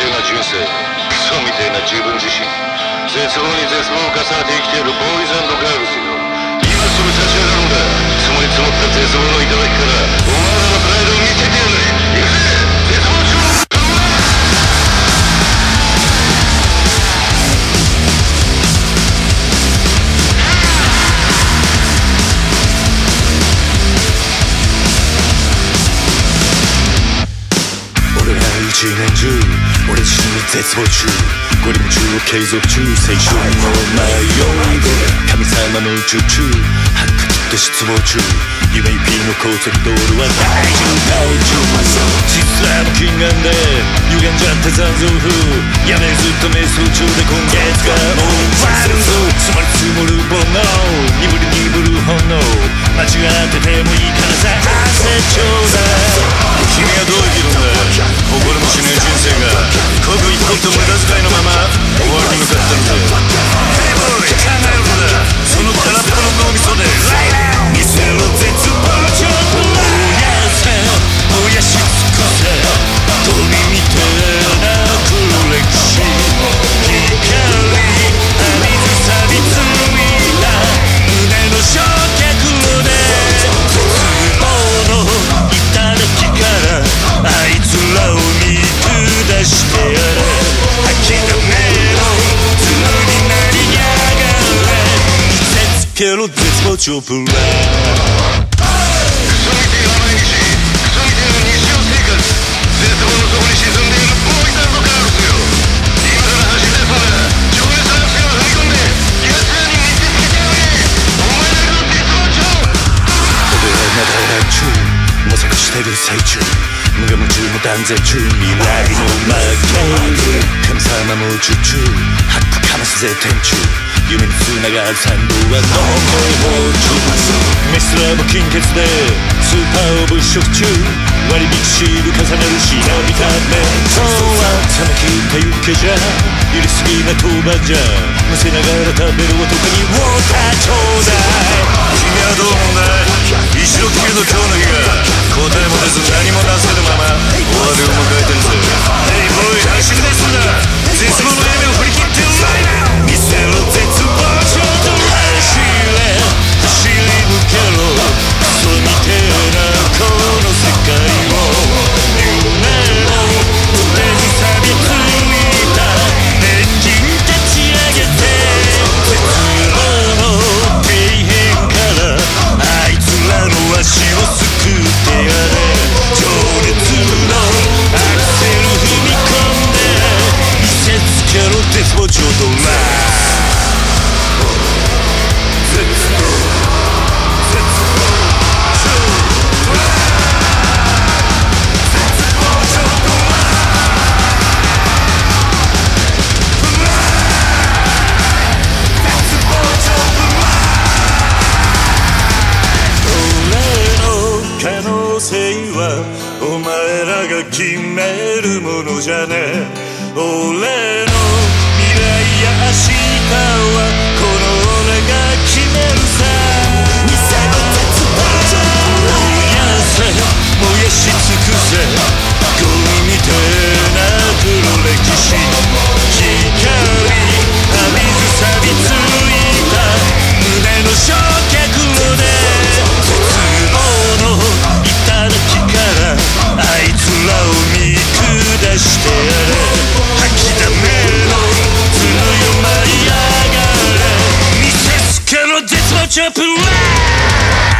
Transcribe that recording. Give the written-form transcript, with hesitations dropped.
てえな人生、クソみてえな自分自身、絶望に絶望を重ねて生きているボーイズ&ガールズよ。今すぐ立ち上がるんだ。積もり積もった絶望の頂からお前らのプライドを見せてやる。行くぜ、絶望中。 一年中俺自身に絶望中、五輪中を継続中、青春の迷いで神様の宇宙中、白骨と失望中、夢行きの高速道路は大渋滞中、実は無禁眼で歪んじゃった残像風、やめずっと瞑想中で今月がもう終わるぞ。積もり積もる煩悩、鈍る鈍る本能、間違っててもいいからさ汗ちょうだい。君はどう生きるんだ。誇りもしねえ人生が刻一刻と無駄遣いのまま終わりに向かってるんだ。ヘイボーイ、考えるのだ。その空っぽの脳みそで見せろ絶望状態。燃やし尽くせゴミみたいな黒歴史、光水錆びついた胸の焼却で絶望の頂からあいつらを見下してやれ。諦めろズになりやがれ、見せつけろ絶望チョプラ。 クソみてえな毎日、クソみてえな日常生活、絶望の底に沈んでいるボーイズ&ガールズよ。今から走り出すんだ。情熱の足を踏み込んで奴らに見せつけてやれ。お前らの絶望チョ。 俺はまだ乱中模索してる最中、無我夢中も断絶中、未来の負け神様も宇宙中、ハックかますぜ天中、夢に繋がる賛同はノーコイ包中、メスラも金欠でスーパーを物色中、割引シール重ねる忍びため、そうは冷め切ったユッケじゃ入れすぎな当番じゃ、むせながら食べる男にウォーターちょうだい。君はどう思うんだい。一度きりの今日の日が答えも出ず何もなせぬまま終わりを迎えてるぜ。ヘイボーイ、走り出すんだ。絶望の夢を振り切って見せろ絶望ちょっと走れ走り抜けろ、クソみてえなこの世界を夢の上に錆びついたエンジン立ち上げて、絶望の底辺からあいつらの足をすくってやれ。情熱のアクセル踏み込んで見せつけろ絶望ちょっとお前らが決めるものじゃねえ。俺の未来や明日はこの俺が決めるさ。見せろ絶望燃やせ燃やし尽くせゴミみたいな黒歴史、光浴びず錆びついた胸の焼却で絶望の頂からあいつらを見下してやれ。吐きだめろずるよ舞い上がれ、見せつけろ絶望チョップラー。